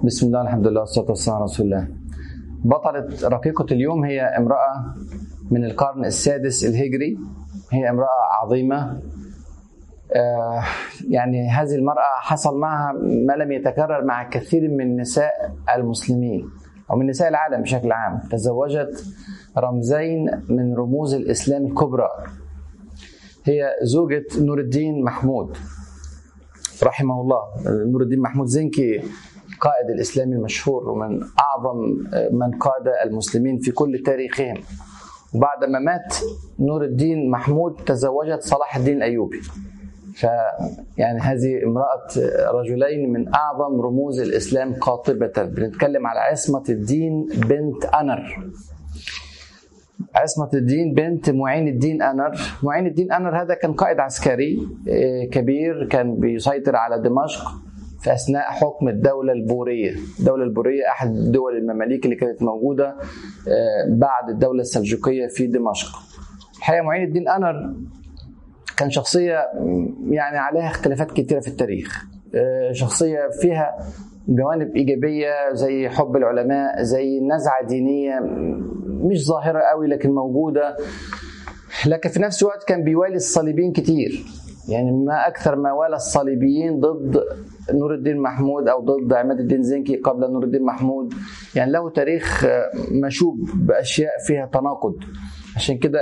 بسم الله الحمد لله والصلاة والسلام على رسول الله. بطلة رقيقة اليوم هي امرأة من القرن السادس الهجري، هي امرأة عظيمة. يعني هذه المرأة حصل معها ما لم يتكرر مع كثير من نساء المسلمين أو من نساء العالم بشكل عام. تزوجت رمزين من رموز الإسلام الكبرى، هي زوجة نور الدين محمود رحمه الله. نور الدين محمود زنكي قائد الإسلامي المشهور ومن أعظم من قاد المسلمين في كل تاريخهم. وبعد ما مات نور الدين محمود تزوجت صلاح الدين الأيوبي. يعني هذه امرأة رجلين من أعظم رموز الإسلام قاطبة. بنتكلم على عصمة الدين بنت أنر، عصمة الدين بنت معين الدين أنر. معين الدين أنر هذا كان قائد عسكري كبير، كان بيسيطر على دمشق في أثناء حكم الدولة البورية. الدولة البورية أحد دول المماليك اللي كانت موجودة بعد الدولة السلجوقية في دمشق. الحقيقة معين الدين أنر كان شخصية يعني عليها اختلافات كثيرة في التاريخ، شخصية فيها جوانب إيجابية زي حب العلماء، زي نزعة دينية مش ظاهرة قوي لكن موجودة، لكن في نفس الوقت كان بيوالي الصليبيين كتير. يعني ما أكثر ما والى الصليبيين ضد نور الدين محمود أو ضد عماد الدين زنكي قبل نور الدين محمود. يعني له تاريخ مشوب بأشياء فيها تناقض. عشان كده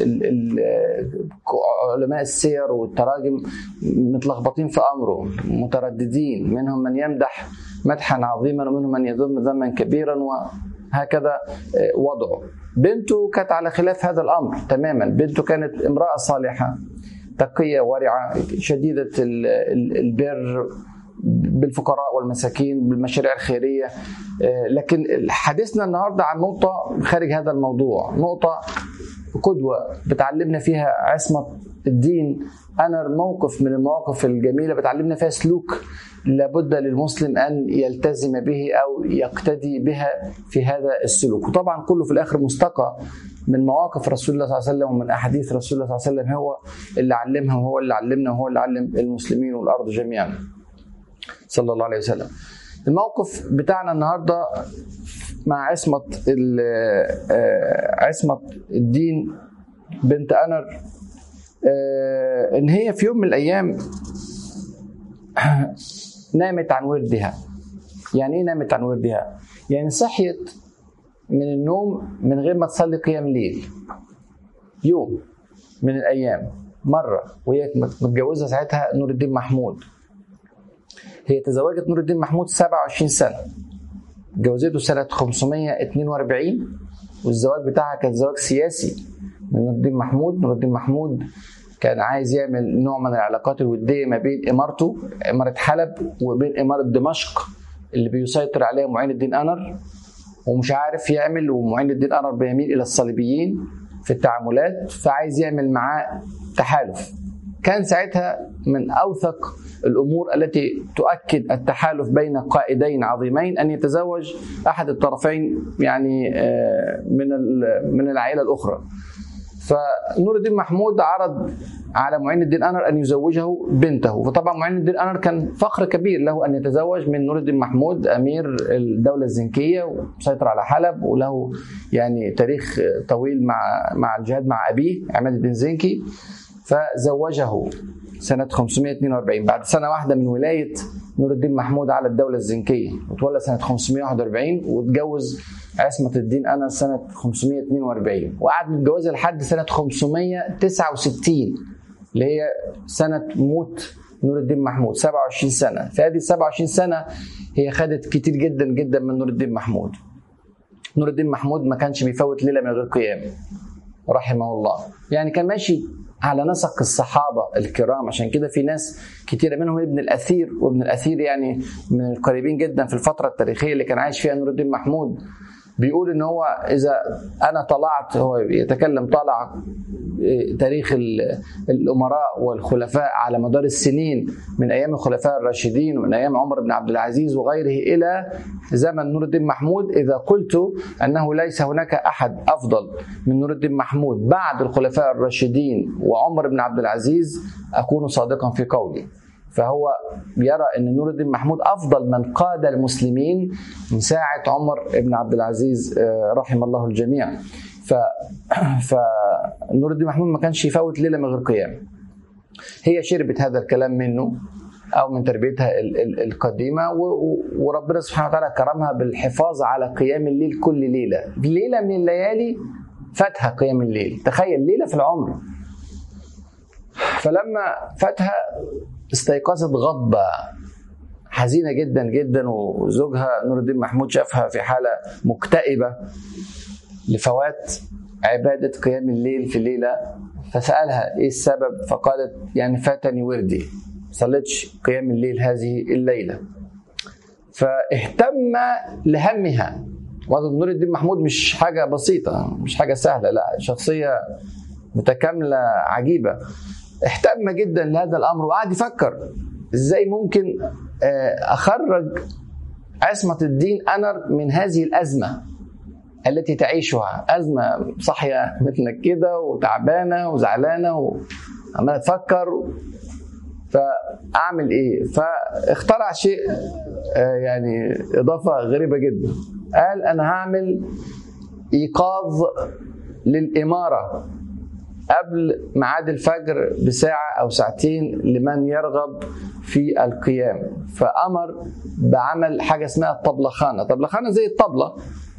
علماء السير والتراجم متلخبطين في أمره، مترددين، منهم من يمدح مدحا عظيما ومنهم من يذم ذما كبيرا، وهكذا وضعه. بنته كانت على خلاف هذا الأمر تماما. بنته كانت امرأة صالحة تقية ورعة شديدة البر بالفقراء والمساكين بالمشاريع الخيرية. لكن حديثنا النهاردة عن نقطة خارج هذا الموضوع، نقطة قدوة بتعلمنا فيها عصمة الدين أنر، موقف من المواقف الجميلة بتعلمنا فيها سلوك لابد للمسلم أن يلتزم به أو يقتدي بها في هذا السلوك. وطبعا كله في الآخر مستقى من مواقف رسول الله صلى الله عليه وسلم ومن أحاديث رسول الله صلى الله عليه وسلم، هو اللي علمها وهو اللي علمنا وهو اللي علم المسلمين والأرض جميعا صلى الله عليه وسلم. الموقف بتاعنا النهاردة مع عصمة الدين بنت أنر، إن هي في يوم من الأيام نامت عن وردها. يعني إيه نامت عن وردها؟ يعني صحيت من النوم من غير ما تصلي قيام ليل. يوم من الأيام مرة، وهي متجوزة ساعتها نور الدين محمود. هي تزوجت نور الدين محمود 27 سنة، جوزته سنة 542، والزواج بتاعها كان زواج سياسي من نور الدين محمود. نور الدين محمود كان عايز يعمل نوع من العلاقات الودية ما بين إمارته، إمارة حلب، وبين إمارة دمشق اللي بيسيطر عليها معين الدين أنر، ومش عارف يعمل، ومعين الدين أنر بيميل إلى الصليبيين في التعاملات، فعايز يعمل معاه تحالف. كان ساعتها من أوثق الأمور التي تؤكد التحالف بين قائدين عظيمين أن يتزوج أحد الطرفين يعني من العائلة الأخرى. فنور الدين محمود عرض على معين الدين أنر أن يزوجه بنته. فطبعا معين الدين أنر كان فخر كبير له أن يتزوج من نور الدين محمود أمير الدولة الزنكية وسيطر على حلب، وله يعني تاريخ طويل مع الجهاد مع أبيه عماد الدين زنكي. فزوجه سنة 542 بعد سنة واحدة من ولاية نور الدين محمود على الدولة الزنكية، وتولى سنة 541 وتجوز عصمة الدين أنر سنة 542، وقعد متجوزها لحد سنة 569 اللي هي سنة موت نور الدين محمود. 27 سنة. في هذه 27 سنة هي خدت كتير جدا جدا من نور الدين محمود. نور الدين محمود ما كانش بيفوت ليلة من غير قيام رحمه الله. يعني كان ماشي على نسق الصحابة الكرام. عشان كده في ناس كتيرة منهم ابن الأثير، وابن الأثير يعني من القريبين جدا في الفترة التاريخية اللي كان عايش فيها نور الدين محمود، بيقول ان هو اذا انا طلعت، هو يتكلم طلع تاريخ الامراء والخلفاء على مدار السنين من ايام الخلفاء الراشدين ومن ايام عمر بن عبد العزيز وغيره الى زمن نور الدين محمود، اذا قلت انه ليس هناك احد افضل من نور الدين محمود بعد الخلفاء الراشدين وعمر بن عبد العزيز اكون صادقا في قولي. فهو يرى أن نور الدين محمود أفضل من قاد المسلمين من ساعة عمر بن عبد العزيز رحم الله الجميع. فنور الدين محمود ما كانش يفوت ليلة من غير قيام. هي شربت هذا الكلام منه أو من تربيتها القديمة، وربنا سبحانه وتعالى كرمها بالحفاظ على قيام الليل كل ليلة من الليالي فاتها قيام الليل. تخيل ليلة في العمر. فلما فاتها استيقظت غضبة حزينة جدا جدا، وزوجها نور الدين محمود شافها في حالة مكتئبة لفوات عبادة قيام الليل في الليلة، فسألها إيه السبب؟ فقالت يعني فاتني وردي، صليتش قيام الليل هذه الليلة. فاهتم لهمها. ونور الدين محمود مش حاجة بسيطة، مش حاجة سهلة، لا، شخصية متكاملة عجيبة. اهتم جدا لهذا الأمر وقعد يفكر إزاي ممكن أخرج عصمة الدين أنر من هذه الأزمة التي تعيشها. أزمة صحية متنكدة وتعبانة وزعلانة وعمالة تفكر فأعمل إيه؟ فاخترع شيء يعني إضافة غريبة جدا. قال أنا هعمل إيقاظ للإمارة قبل ميعاد الفجر بساعة أو ساعتين لمن يرغب في القيام. فأمر بعمل حاجة اسمها الطبلخانة. طبلخانة زي الطبلة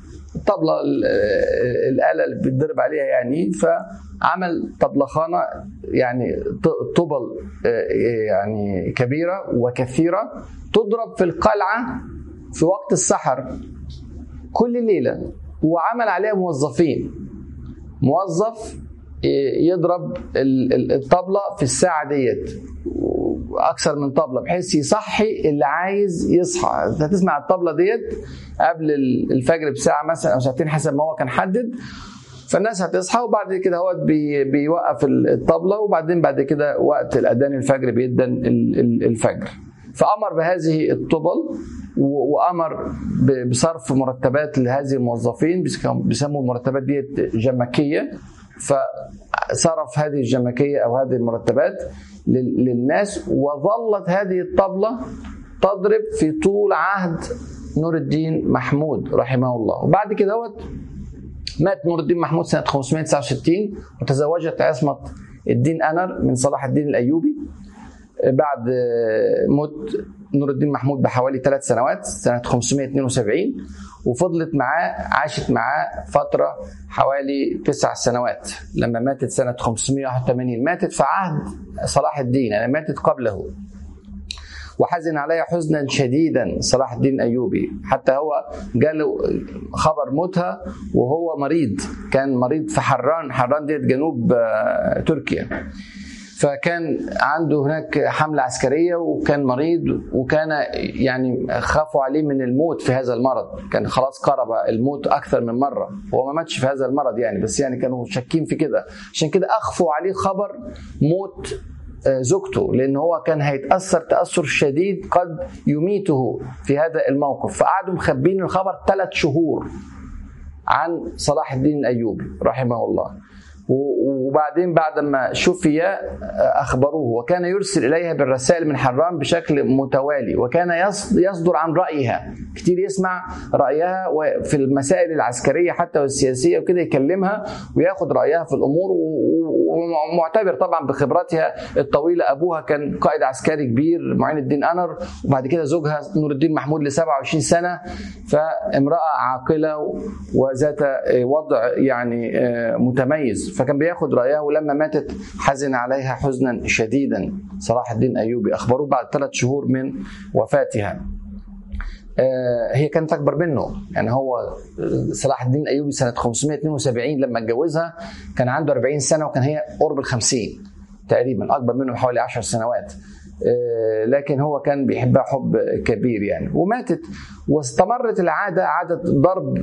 الآلة اللي بتضرب عليها يعني. فعمل طبلخانة يعني طبل يعني كبيرة وكثيرة تضرب في القلعة في وقت السحر كل ليلة، وعمل عليها موظف يضرب الطبلة في الساعة ديت أكثر من طبلة بحيث يصحي اللي عايز يصحى. أنت هتسمع الطبلة ديت قبل الفجر بساعة مثلا أو ساعتين حسب ما هو كان حدد، فالناس هتصحى وبعد كده هو بيوقف الطبلة، وبعدين بعد كده وقت الأذان الفجر بيدن الفجر. فأمر بهذه الطبل وأمر بصرف مرتبات لهذه الموظفين، بيسموا المرتبات ديت جمكية. فصرف هذه الجمكية أو هذه المرتبات للناس، وظلت هذه الطبلة تضرب في طول عهد نور الدين محمود رحمه الله. وبعد كده مات نور الدين محمود سنة 569، وتزوجت عصمة الدين أنر من صلاح الدين الأيوبي بعد موت نور الدين محمود بحوالي 3 سنوات سنة 572، وفضلت عاشت معاه فترة حوالي 9 سنوات لما ماتت سنة 581. ماتت في عهد صلاح الدين، يعني ماتت قبله، وحزن عليها حزنا شديدا صلاح الدين الأيوبي، حتى هو جاله خبر موتها وهو مريض، كان مريض في حران ديت جنوب تركيا. فكان عنده هناك حملة عسكرية وكان مريض، وكان يعني خافوا عليه من الموت في هذا المرض، كان خلاص قرب الموت أكثر من مرة. هو ما ماتش في هذا المرض يعني، بس يعني كانوا شاكين في كده، عشان كده أخفوا عليه خبر موت زوجته، لأن هو كان هيتأثر تأثر شديد قد يميته في هذا الموقف. فقعدوا مخبين الخبر 3 شهور عن صلاح الدين الأيوبي رحمه الله. وبعدين بعد ما شفي أخبروه، وكان يرسل إليها بالرسائل من حران بشكل متوالي، وكان يصدر عن رأيها كتير، يسمع رأيها في المسائل العسكرية حتى والسياسية وكده، يكلمها وياخد رأيها في الأمور، ومعتبر طبعا بخبرتها الطويلة. أبوها كان قائد عسكري كبير معين الدين أنر، وبعد كده زوجها نور الدين محمود ل27 سنة، فامرأة عاقلة وذات وضع يعني متميز، فكان بياخد رأيها. ولما ماتت حزن عليها حزنا شديدا صلاح الدين أيوبي. أخبروه بعد 3 شهور من وفاتها. هي كانت أكبر منه، يعني هو صلاح الدين أيوبي سنة 572 لما اتجوزها كان عنده 40 سنة، وكان هي قرب 50 تقريبا، أكبر منه بحوالي 10 سنوات. لكن هو كان بيحبها حب كبير يعني. وماتت، واستمرت العادة، عادة ضرب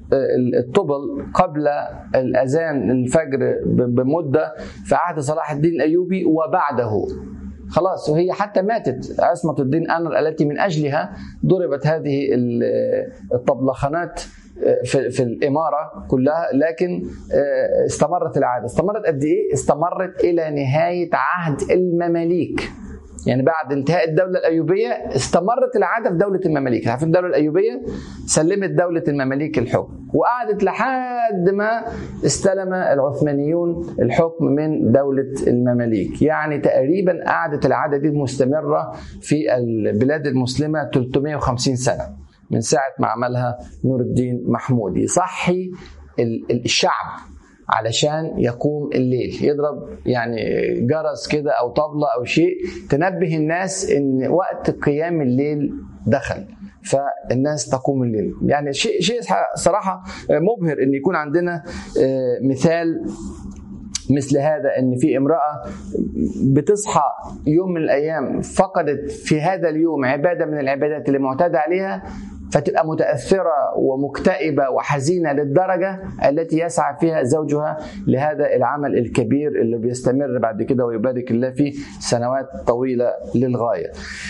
الطبل قبل الأذان الفجر بمدة في عهد صلاح الدين الأيوبي وبعده. خلاص، وهي حتى ماتت عصمة الدين أنر التي من أجلها ضربت هذه الطبلخانات في الإمارة كلها. لكن استمرت العادة. استمرت قد إيه؟ استمرت إلى نهاية عهد المماليك. يعني بعد انتهاء الدولة الأيوبية استمرت العادة في دولة المماليك. عارفين الدولة الأيوبية سلمت دولة المماليك الحكم، وقعدت لحد ما استلم العثمانيون الحكم من دولة المماليك. يعني تقريبا قعدت العادة دي مستمرة في البلاد المسلمة 350 سنة من ساعة ما عملها نور الدين محمود. يصحي الشعب علشان يقوم الليل، يضرب يعني جرس كده أو طبلة أو شيء تنبه الناس إن وقت قيام الليل دخل، فالناس تقوم الليل. يعني شيء صراحة مبهر إن يكون عندنا مثال مثل هذا، ان في امرأة بتصحى يوم من الايام فقدت في هذا اليوم عبادة من العبادات اللي معتاد عليها، فتبقى متأثرة ومكتئبة وحزينة للدرجة التي يسعى فيها زوجها لهذا العمل الكبير اللي بيستمر بعد كده ويبارك الله فيه سنوات طويلة للغاية.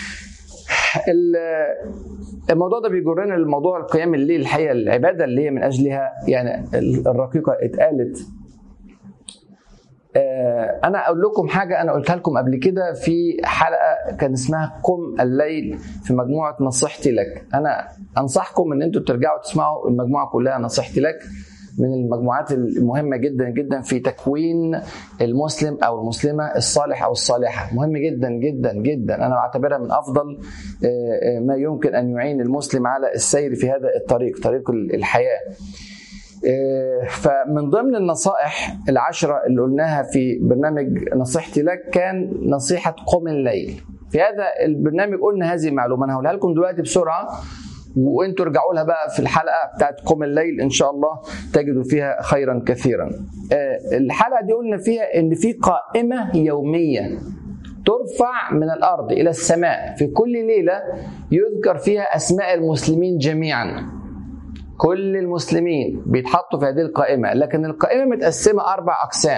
الموضوع ده بيجرنا للموضوع القيام الليل. الحقيقة العبادة اللي هي من أجلها يعني الرقيقة اتقالت. أنا أقول لكم حاجة أنا قلتها لكم قبل كده في حلقة كان اسمها قم الليل في مجموعة نصيحتي لك. أنا أنصحكم أن أنتوا ترجعوا تسمعوا المجموعة كلها. نصيحتي لك من المجموعات المهمة جدا جدا في تكوين المسلم أو المسلمة الصالح أو الصالحة. مهم جدا جدا جدا، أنا بعتبرها من أفضل ما يمكن أن يعين المسلم على السير في هذا الطريق، طريق الحياة. فمن ضمن النصائح 10 اللي قلناها في برنامج نصيحتي لك كان نصيحة قم الليل. في هذا البرنامج قلنا هذه المعلومة، أنا هقولها لكم دلوقتي بسرعة وانتوا ارجعوا لها بقى في الحلقة بتاعت قم الليل إن شاء الله تجدوا فيها خيرا كثيرا. الحلقة دي قلنا فيها إن في قائمة يومية ترفع من الأرض إلى السماء في كل ليلة يذكر فيها أسماء المسلمين جميعا. كل المسلمين بيتحطوا في هذه القائمة، لكن القائمة متقسمة 4 أقسام،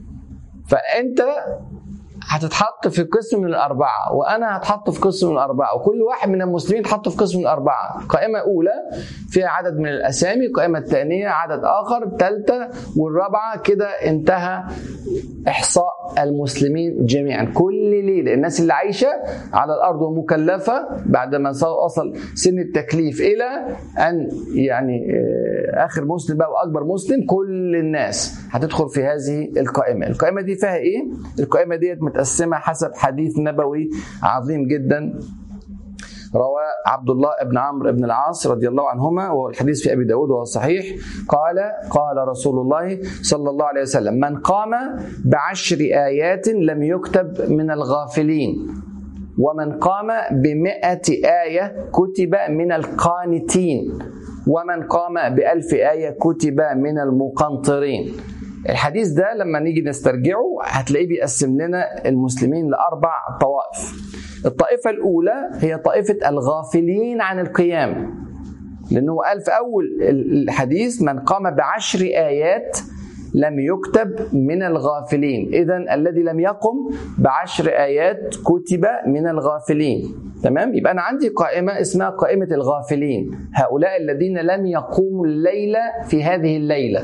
فأنت هتتحط في قسم من 4 وأنا هتحط في قسم من 4 وكل واحد من المسلمين هتحط في قسم من 4. قائمة أولى فيها عدد من الأسامي، قائمة الثانية عدد آخر، الثالثة والرابعة كده انتهى إحصاء المسلمين جميعا. كل ليلة الناس اللي عايشة على الأرض ومكلفة بعد ما وصل سن التكليف إلى أن يعني آخر مسلم بقى وأكبر مسلم، كل الناس هتدخل في هذه القائمة. القائمة دي فيها إيه؟ القائمة دي متقسمة حسب حديث نبوي عظيم جدا رواه عبد الله بن عمرو بن العاص رضي الله عنهما، وهو الحديث في أبي داود وهو صحيح. قال رسول الله صلى الله عليه وسلم: من قام ب10 آيات لم يكتب من الغافلين، ومن قام ب100 آية كتب من القانتين، ومن قام ب1000 آية كتب من المقنطرين. الحديث ده لما نيجي نسترجعه هتلاقيه بيقسم لنا المسلمين ل4 طوائف. الطائفة الأولى هي طائفة الغافلين عن القيام، لأنه قال في أول الحديث: من قام ب10 آيات لم يكتب من الغافلين. إذن الذي لم يقم ب10 آيات كتب من الغافلين. تمام؟ يبقى أنا عندي قائمة اسمها قائمة الغافلين، هؤلاء الذين لم يقوموا الليلة في هذه الليلة.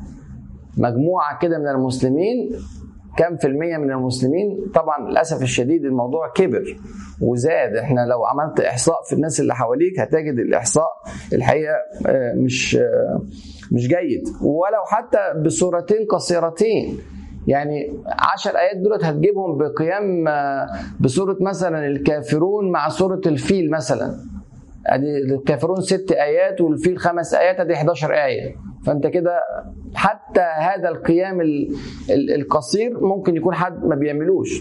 مجموعة كده من المسلمين. كم في المية من المسلمين؟ طبعا للأسف الشديد الموضوع كبر وزاد. احنا لو عملت إحصاء في الناس اللي حواليك هتجد الإحصاء الحقيقة مش جيد، ولو حتى بصورتين قصيرتين. يعني 10 آيات دولت هتجيبهم بقيام بصورة مثلا الكافرون مع صورة الفيل مثلا. ادي الكافرون 6 آيات والفيل 5 آيات، ادي 11 آية. فانت كده حتى هذا القيام القصير ممكن يكون حد ما بيعملوش.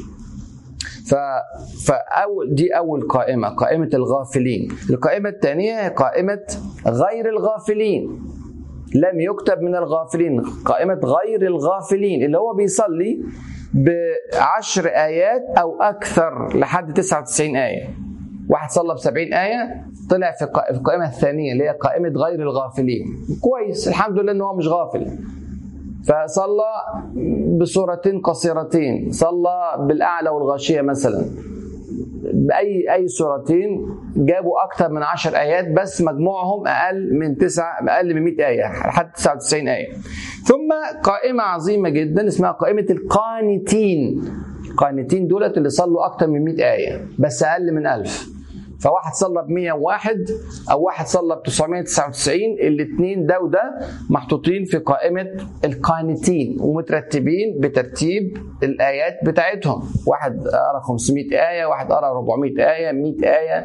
دي أول قائمة، قائمة الغافلين. القائمة الثانية قائمة غير الغافلين، لم يكتب من الغافلين. قائمة غير الغافلين اللي هو بيصلي ب10 آيات أو أكثر لحد 99 آية. واحد صلى ب70 آية طلع في القائمة الثانية اللي هي قائمة غير الغافلين. كويس، الحمد لله إنه مش غافل، فصلى بصورتين قصيرتين، صلى بالأعلى والغاشية مثلا، بأي سورتين جابوا أكثر من 10 آيات، بس مجموعهم أقل من 100 آية لحد 99 آية. ثم قائمة عظيمة جدا اسمها قائمة القانتين. القانتين دولت اللي صلوا أكتر من 100 آية بس أقل من 1000. فواحد صلى ب101 أو واحد صلى ب999، الاثنين ده وده محطوطين في قائمة القانتين ومترتبين بترتيب الآيات بتاعتهم. واحد قرأ 500 آية، واحد قرأ 400 آية، 100 آية،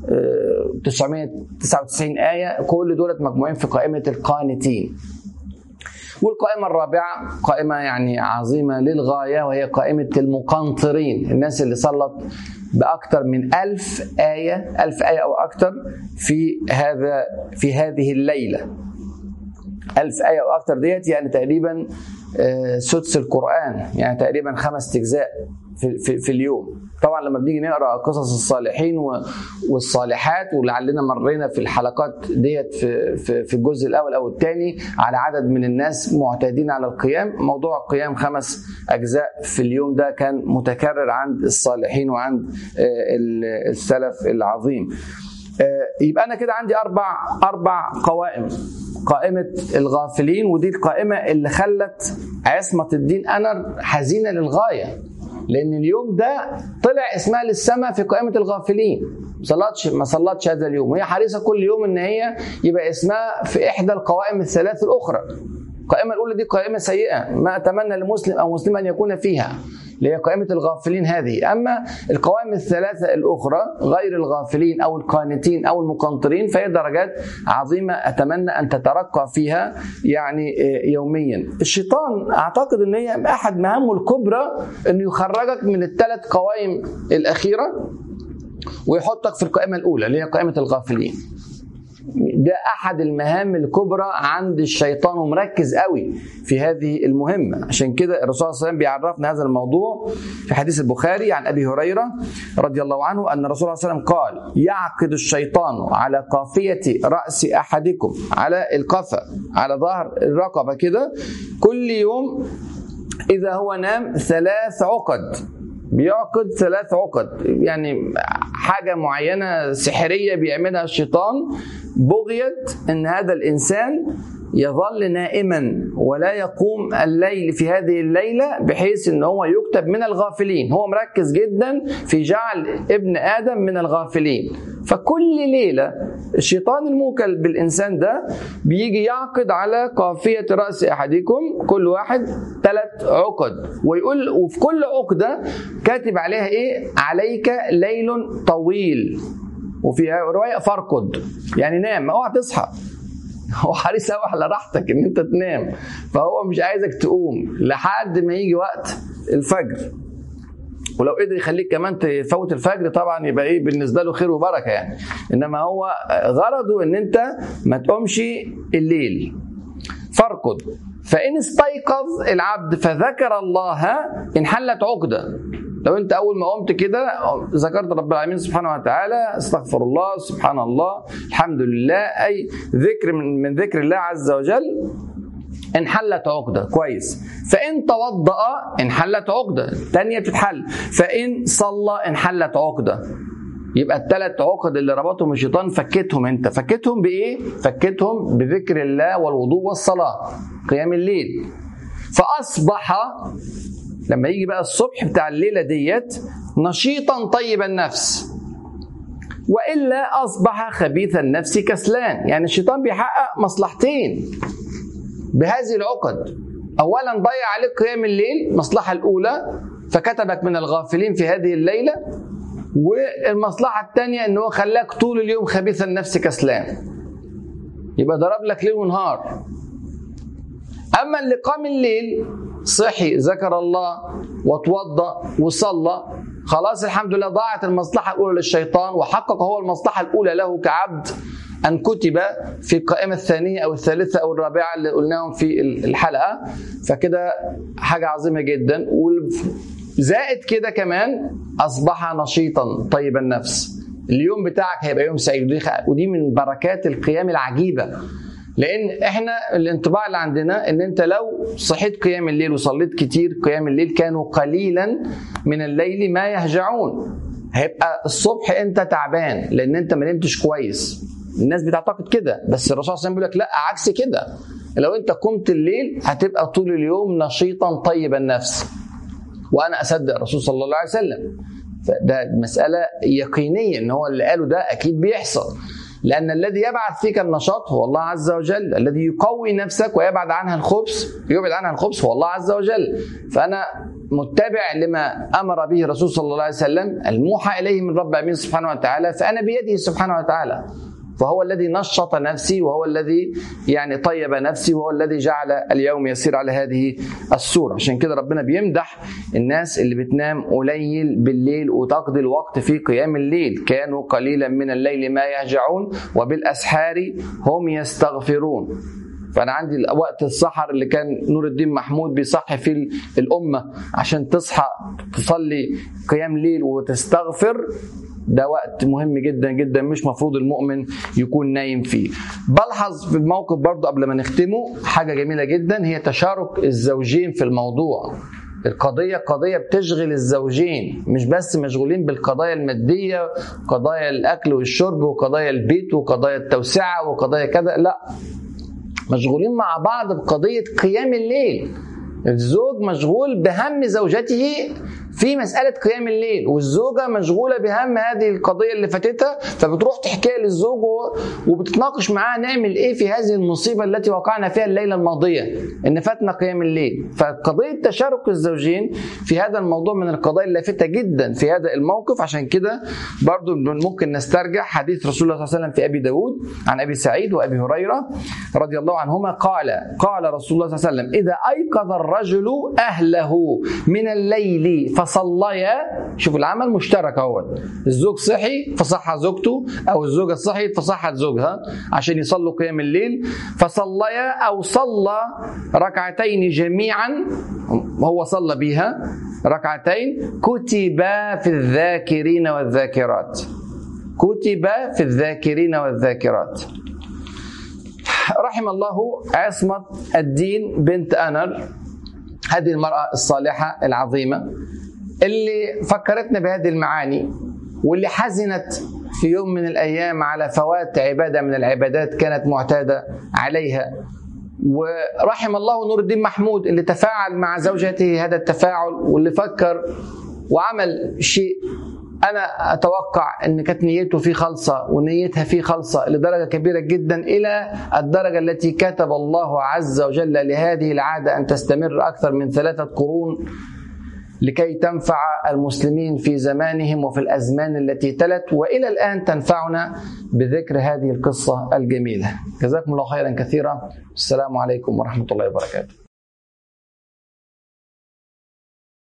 999 آية، كل دولت مجموعين في قائمة القانتين. والقائمة الرابعة قائمة يعني عظيمة للغاية، وهي قائمة المقنطرين، الناس اللي صلت بأكثر من 1000 آية، 1000 آية أو أكثر في هذه الليلة. 1000 آية أو أكثر ديت يعني تقريبا سدس القرآن، يعني تقريبا 5 أجزاء في اليوم. طبعا لما بنيجي نقرأ قصص الصالحين والصالحات، ولعلنا مرينا في الحلقات ديت في الجزء الأول أو الثاني على عدد من الناس معتادين على القيام، موضوع القيام 5 أجزاء في اليوم ده كان متكرر عند الصالحين وعند السلف العظيم. يبقى أنا كده عندي أربع قوائم. قائمة الغافلين، ودي القائمة اللي خلت عصمة الدين أنر حزينة للغاية، لأن اليوم ده طلع اسمها للسماء في قائمة الغافلين، ما صلتش هذا اليوم، وهي حريصة كل يوم إن هي يبقى اسمها في إحدى القوائم الثلاث الأخرى. القائمة الأولى دي قائمة سيئة، ما أتمنى لمسلم أو مسلم أن يكون فيها، اللي هي قائمة الغافلين هذه. أما القوائم الثلاثة الأخرى غير الغافلين أو القانتين أو المقنطرين فهي درجات عظيمة أتمنى أن تترقى فيها يعني يوميا. الشيطان أعتقد أن هي أحد مهامه الكبرى أنه يخرجك من الثلاث قوائم الأخيرة ويحطك في القائمة الأولى اللي هي قائمة الغافلين. ده أحد المهام الكبرى عند الشيطان، ومركز قوي في هذه المهمة. عشان كده الرسول صلى الله عليه وسلم بيعرفنا هذا الموضوع في حديث البخاري عن أبي هريرة رضي الله عنه أن الرسول صلى الله عليه وسلم قال: يعقد الشيطان على قافية رأس أحدكم، على القفا، على ظهر الرقبة كده، كل يوم إذا هو نام 3 عقد. بيعقد 3 عقد، يعني حاجة معينة سحرية بيعملها الشيطان، بغية أن هذا الإنسان يظل نائما ولا يقوم الليل في هذه الليلة، بحيث أنه هو يكتب من الغافلين. هو مركز جدا في جعل ابن آدم من الغافلين. فكل ليلة الشيطان الموكل بالإنسان ده بيجي يعقد على قافية رأس أحدكم، كل واحد 3 عقد، ويقول وفي كل عقدة كاتب عليها إيه؟ عليك ليل طويل. وفي رواية فارقد، يعني نام، اوعى تصحى. هو حريص قوي على راحتك ان انت تنام، فهو مش عايزك تقوم لحد ما يجي وقت الفجر. ولو قدر يخليك كمان تفوت الفجر طبعا يبقى ايه بالنسبه له خير وبركه يعني، انما هو غرضه ان انت ما تقومش الليل. فارقد، فان استيقظ العبد فذكر الله انحلت عقده. لو انت اول ما قمت كده ذكرت رب العالمين سبحانه وتعالى، استغفر الله، سبحان الله، الحمد لله، اي ذكر من ذكر الله عز وجل، انحلت عقده. كويس. فان توضأ انحلت عقده ثانيه بتتحل. فان صلى انحلت عقده. يبقى ال3 عقد اللي ربطهم الشيطان فكتهم انت. فكتهم بايه؟ فكتهم بذكر الله والوضوء والصلاه، قيام الليل. فاصبح لما يجي بقى الصبح بتاع الليلة ديت نشيطا طيب النفس، وإلا أصبح خبيث النفس كسلان. يعني الشيطان بيحقق مصلحتين بهذه العقد. أولا ضيع عليك قيام الليل، المصلحة الأولى، فكتبك من الغافلين في هذه الليلة. والمصلحة الثانية أنه خلاك طول اليوم خبيث النفس كسلان، يبقى ضرب لك ليل ونهار. أما اللي قام الليل صحي، ذكر الله وتوضأ وصلى، خلاص الحمد لله ضاعت المصلحة الأولى للشيطان، وحقق هو المصلحة الأولى له كعبد أن كتب في القائمة الثانية أو الثالثة أو الرابعة اللي قلناهم في الحلقة. فكده حاجة عظيمة جدا. وزائد كده كمان أصبح نشيطا طيب النفس، اليوم بتاعك هيبقى يوم سعيد. ودي من بركات القيام العجيبة، لأن إحنا الانطباع اللي عندنا إن أنت لو صحيت قيام الليل وصليت كتير قيام الليل، كانوا قليلا من الليل ما يهجعون. هيبقى الصبح أنت تعبان لأن أنت ما نمتش كويس. الناس بتعتقد كده، بس الرسول صلى الله عليه وسلم بيقول لك لا، عكس كده. لو أنت قمت الليل هتبقى طول اليوم نشيطا طيب النفس. وأنا أصدق الرسول صلى الله عليه وسلم. فده مسألة يقينية إن هو اللي قاله ده أكيد بيحصل، لأن الذي يبعث فيك النشاط هو الله عز وجل، الذي يقوي نفسك ويبعد عنها الخبث هو الله عز وجل. فأنا متبع لما أمر به الرسول صلى الله عليه وسلم الموحى إليه من رب العالمين سبحانه وتعالى، فأنا بيده سبحانه وتعالى. فهو الذي نشط نفسي، وهو الذي يعني طيب نفسي، وهو الذي جعل اليوم يسير على هذه الصورة. عشان كده ربنا بيمدح الناس اللي بتنام قليل بالليل وتقضي الوقت في قيام الليل، كانوا قليلا من الليل ما يهجعون وبالأسحار هم يستغفرون. فأنا عندي وقت السحر اللي كان نور الدين محمود بيصحي في الأمة عشان تصحى تصلي قيام ليل وتستغفر، ده وقت مهم جدا جدا مش مفروض المؤمن يكون نايم فيه. بلحظ في الموقف برضو قبل ما نختمه حاجة جميلة جدا، هي تشارك الزوجين في الموضوع. القضية قضية بتشغل الزوجين، مش بس مشغولين بالقضايا المادية، قضايا الأكل والشرب وقضايا البيت وقضايا التوسعة وقضايا كذا، لا، مشغولين مع بعض بقضية قيام الليل. الزوج مشغول بهم زوجته في مسألة قيام الليل، والزوجة مشغولة بهم هذه القضية اللي فاتتها، فبتروح تحكيها للزوج وبتتناقش معاه نعمل ايه في هذه المصيبة التي وقعنا فيها الليلة الماضية ان فاتنا قيام الليل. فقضية تشارك الزوجين في هذا الموضوع من القضايا اللافتة جدا في هذا الموقف. عشان كده برضو ممكن نسترجع حديث رسول الله صلى الله عليه وسلم في أبي داود عن أبي سعيد وأبي هريرة رضي الله عنهما قال رسول الله صلى الله عليه وسلم: إذا أيقظ الرجل أهله من الليل فصليا، شوف العمل مشترك اهو، الزوج صحي فصحى زوجته، او الزوجه صحيت فصحت زوجها عشان يصلوا قيام الليل، فصليا او صلى ركعتين جميعا، هو صلى بها ركعتين، كتبا في الذاكرين والذاكرات، كتبا في الذاكرين والذاكرات. رحم الله عصمة الدين بنت أنر، هذه المرأة الصالحة العظيمة اللي فكرتنا بهذه المعاني، واللي حزنت في يوم من الأيام على فوات عبادة من العبادات كانت معتادة عليها. ورحم الله نور الدين محمود اللي تفاعل مع زوجته هذا التفاعل، واللي فكر وعمل شيء أنا أتوقع أن كانت نيته فيه خالصة ونيتها فيه خالصة لدرجة كبيرة جدا، إلى الدرجة التي كتب الله عز وجل لهذه العادة أن تستمر أكثر من 3 قرون لكي تنفع المسلمين في زمانهم وفي الأزمان التي تلت، وإلى الآن تنفعنا بذكر هذه القصة الجميلة. جزاكم الله خيرا كثيرا. السلام عليكم ورحمة الله وبركاته.